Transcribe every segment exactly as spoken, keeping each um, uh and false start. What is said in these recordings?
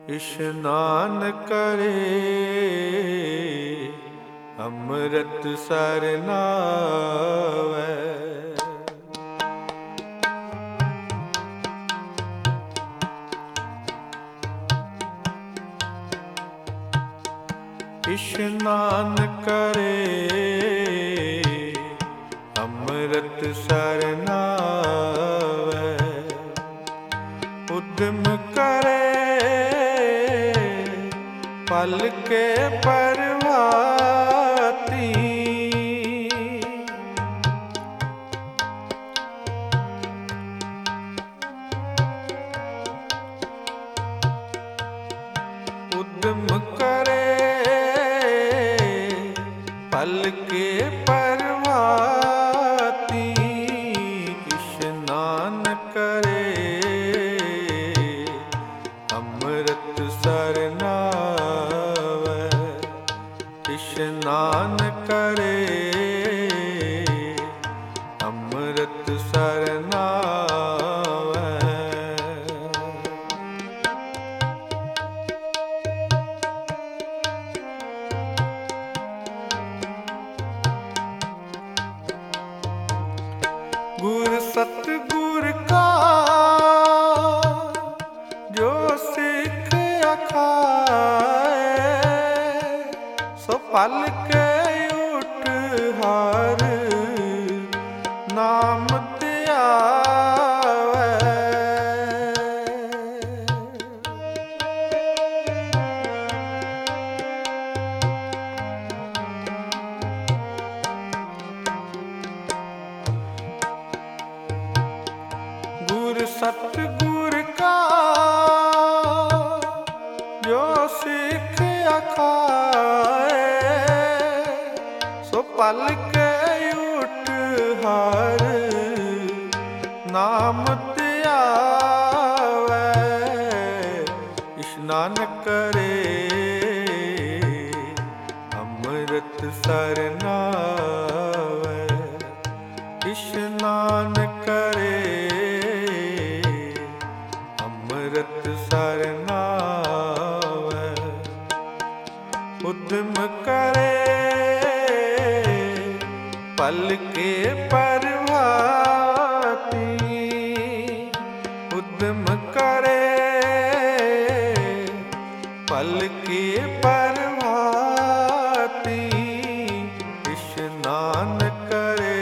ਇਸ਼ਨਾਨ ਕਰੇ ਅੰਮ੍ਰਿਤ ਸਰ ਨਾਵੈ। ਇਸ਼ਨਾਨ ਕਰੇ ਅੰਮ੍ਰਿਤ ਸਰ ਨਾਵੈ। ਉਦਮ ਕਰੇ ਪਲ ਕੇ ਪ੍ਰਭਾਤੀ। ਉਦਮ ਕਰੇ ਪਲ ਕੇ ਪ੍ਰਭਾਤੀ। ਇਸ਼ਨਾਨ ਕਰੇ ਅੰਮ੍ਰਿਤ ਸਰ ਨਾਵੈ। ਇਸ਼ਨਾਨ ਕਰੇ ਅੰਮ੍ਰਿਤ ਸਰ ਨਾਵੈ। ਗੁਰ ਸਤਿਗੁਰ ਕਾ ਜੋ ਸਿੱਖ ਅਖਾਏ। ਸੋ ਪਲ ਕੇ ਉਠ ਹਰ ਨਾਮ ਧਿਆਵੈ। ਗੁਰ ਸਤਿਗੁਰ ਕਾ ਜੋ ਸਿੱਖ ਅਖਾਏ। ਸੋ ਪਲ ਕੇ ਉਠ ਹਰ ਨਾਮ ਧਿਆਵੈ। ਇਸ਼ਨਾਨ ਕਰੇ ਅੰਮ੍ਰਿਤ ਸਰ ਨਾਵੈ। ਇਸ਼ਨਾਨ ਕਰੇ ਅੰਮ੍ਰਿਤ ਸਰ ਨਾਵੈ। ਉਦਮ ਕਰੇ ਪਲ ਕੇ ਪ੍ਰਭਾਤੀ। ਉਦਮ ਕਰੇ ਪਲ ਕੇ ਪ੍ਰਭਾਤੀ। ਇਸ਼ਨਾਨ ਕਰੇ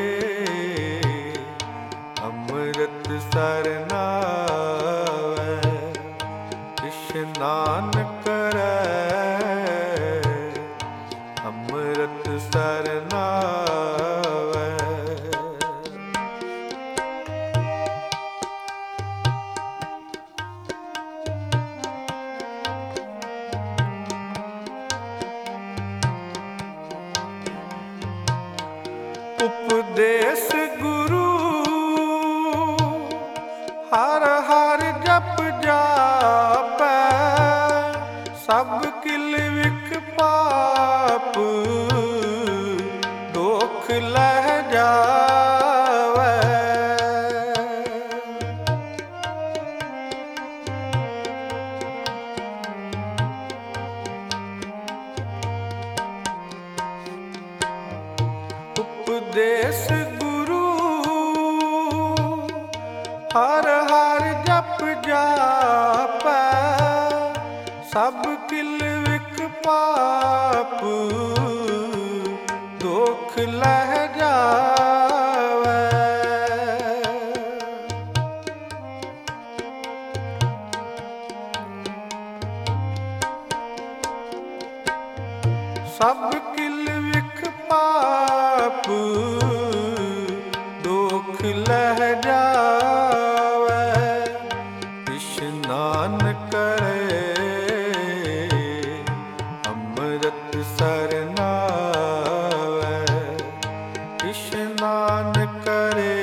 ਅੰਮ੍ਰਿਤ ਸਰ ਨਾਵੈ। ਇਸ਼ਨਾਨ ਕਰੈ ਅੰਮ੍ਰਿਤ ਸਰ ਨਾਵੈ। ਉਪਦੇਸ ਗੁਰੂ ਹਰ ਹਰ ਜਪ ਜਾਪੈ। ਸਭ ਕਿਲ ਵਿਖ ਪਾਪ ਦੁਖ ਲਹਿ ਜਾਵੈ। ਉਪਦੇਸ ਗੁਰੂ ਹਰ ਹਰ ਜਪ ਜਾਪੈ। ਸਭ ਕਿਲ ਵਿਖ ਪਾਪ ਦੁਖ ਲਹਿ ਜਾਵੈ। ਸਭ ਕਿਲ ਵਿਖ ਪਾਪ ਦੁਖ ਲਹਿ ਜਾਵੈ। ਇਸ਼ਨਾਨ ਕਰੇ ਅੰਮ੍ਰਿਤ ਸਰ ਨਾਵੈ। ਇਸ਼ਨਾਨ ਕਰੇ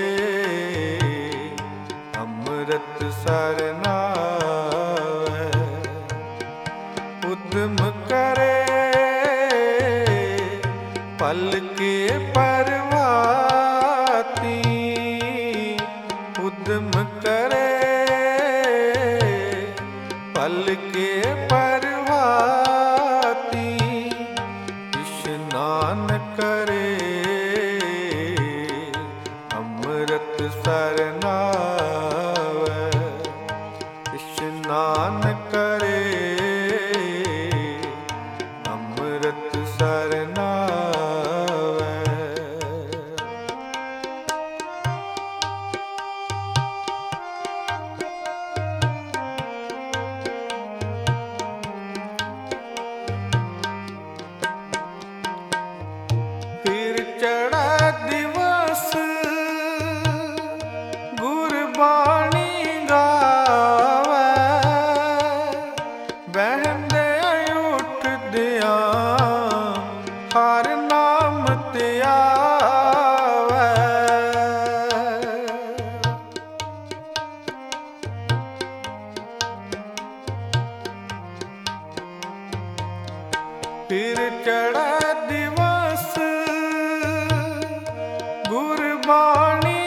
ਅੰਮ੍ਰਿਤ ਸਰ ਨਾਵੈ। ਉਦਮ ਕਰੇ ਪਲ ਕੇ ਪ੍ਰਭਾਤੀ। ਉਦਮ ਕਰੇ पल के प्रभाती इशनान करे अमृत सर नावै। इशनान करे अमृत सर नावै। फिर चढ़ा दिवस गुरबाणी गावै। बहंदे उठदियां हर नाम ते आवै। फिर चढ़ा दिवस गुरबाणी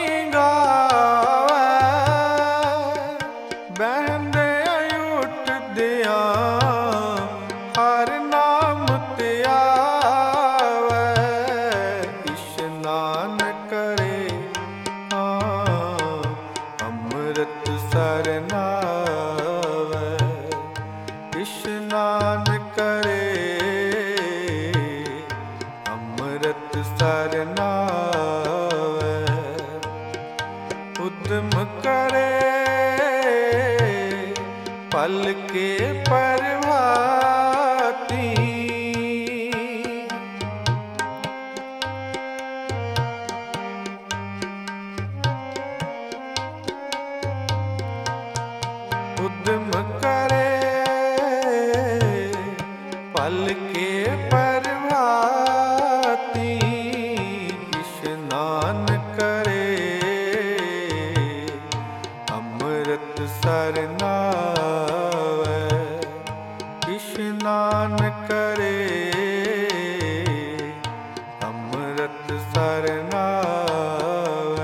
गावै। बहंदे उठदियां हर नाम ते आवै। इशनान करे हाँ अमृत सर नावै। इशनान करे अमृत सर नावै। उद्यम करे पल के प्रभाती उद्यम करे पल के प्रभाती इशनान करे अमृत सर नावै। इशनान करे अमृत सर नावै।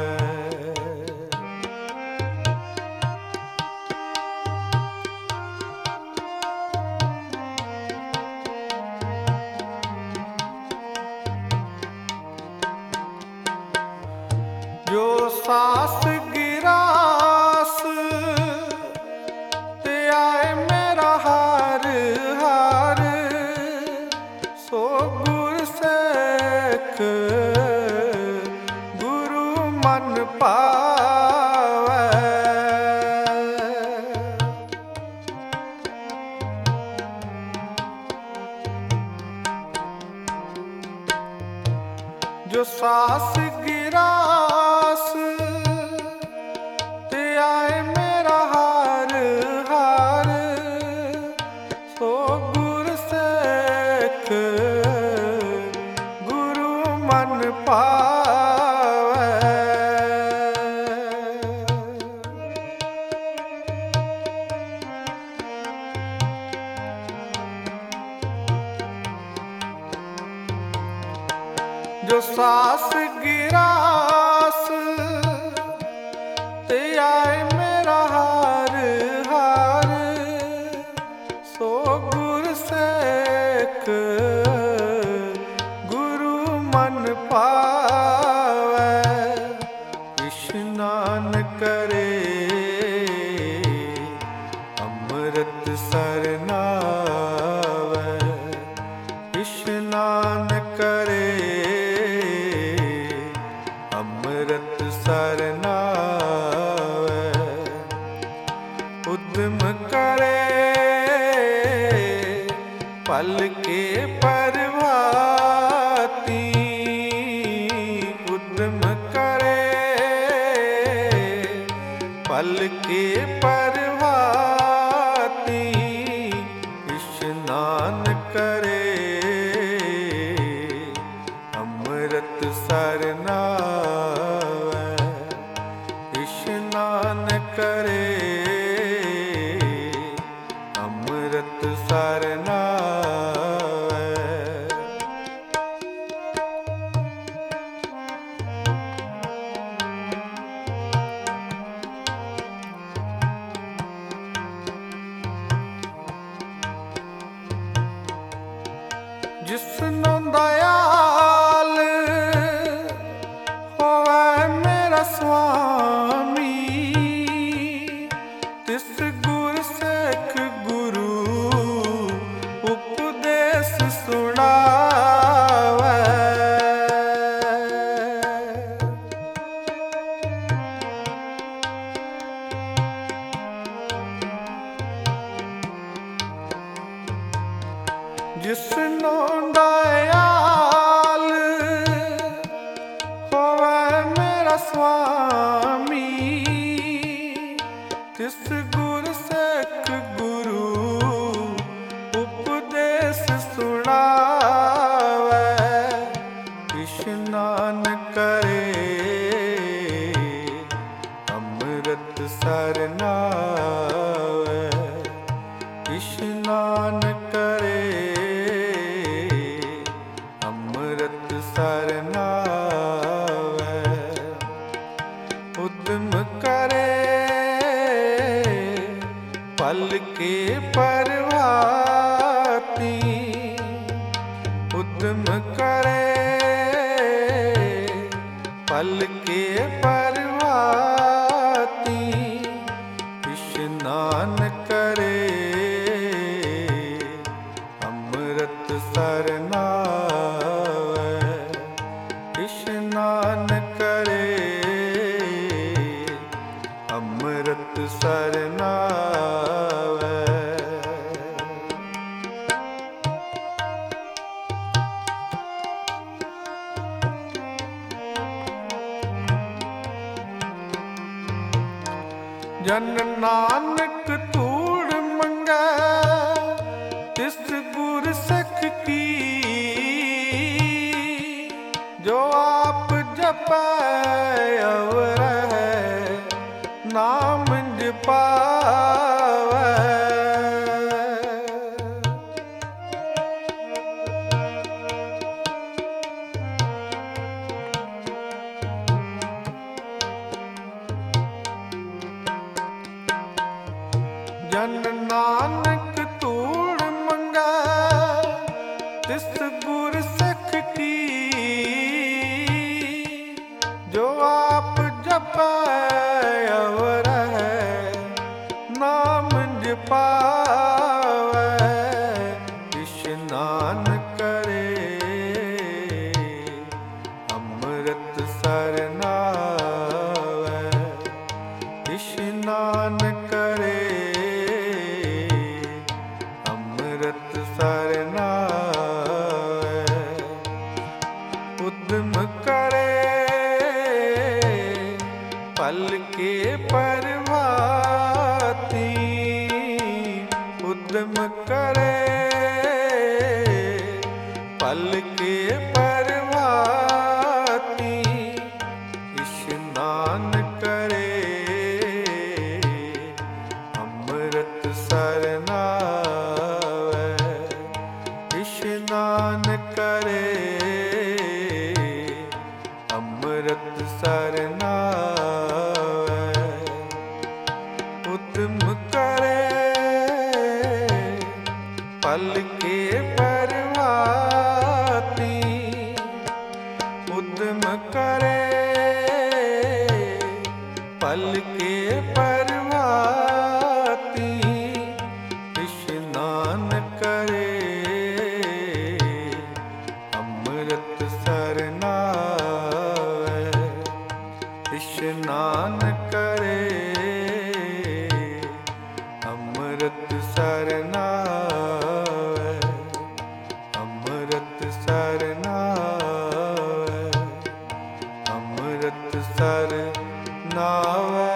जो सास गिरास ते आए मेरा हार हार। सो गुर सेख गुरु मन पावै। जो सास गिरास ते आए मेरा हार हार। सो गुर सेख गुरु मन पावै। जो सास गिरास ते आए मेरा हार हार। सो गुर सेख गुरु मन पावै। इशनान करे अमृत सर नावै। इशनान करे अमृत सर नावै। उद्यम करे पल के प्रभाती उद्यम करे पल के प्रभाती इशनान करे अमृत सर नावै। इशनान करे अमृत सर नावै। जिसनो दयाल होवे मेरा स्वामी, तिस गुर सिख गुरु उपदेश सुनावे। जिसनो दयाल होवे मेरा स्वामी, तिस गुर सिख गुरु उपदेश सुनावे। इशनान करे अमृत सर नावे, इशनान करे अमृत सर नावे। उद्यम करे पल के परवाती, उद्यम करे पल के परवाती। इशनान करे अमृत सर नावे, इशनान करे अमृत सर नावे। जन नानक तूड़ मंगै तिस गुर सिख की, जो आप जपै अवर नाम जपावै। जन नानक तूड़ मंगै तिस गुर सिख की, जो आप जपै अवर नाम जपावै। इशनान करे अमृत सर नावे, इशनान करे अमृत सर नावे। उद्यम करे पल के परवाती, उद्यम करे पल के परवाती। इशनान करे अमृत सर नावे, इशनान करे अमृत सर नावे। उद्यम करे पल के परवाती, उद्यम करे पल के परवाती। इशनान करे अमृत सर नावे, इशनान करे अमृत सर नावे, अमृत सर नावे, अमृत सर नावे।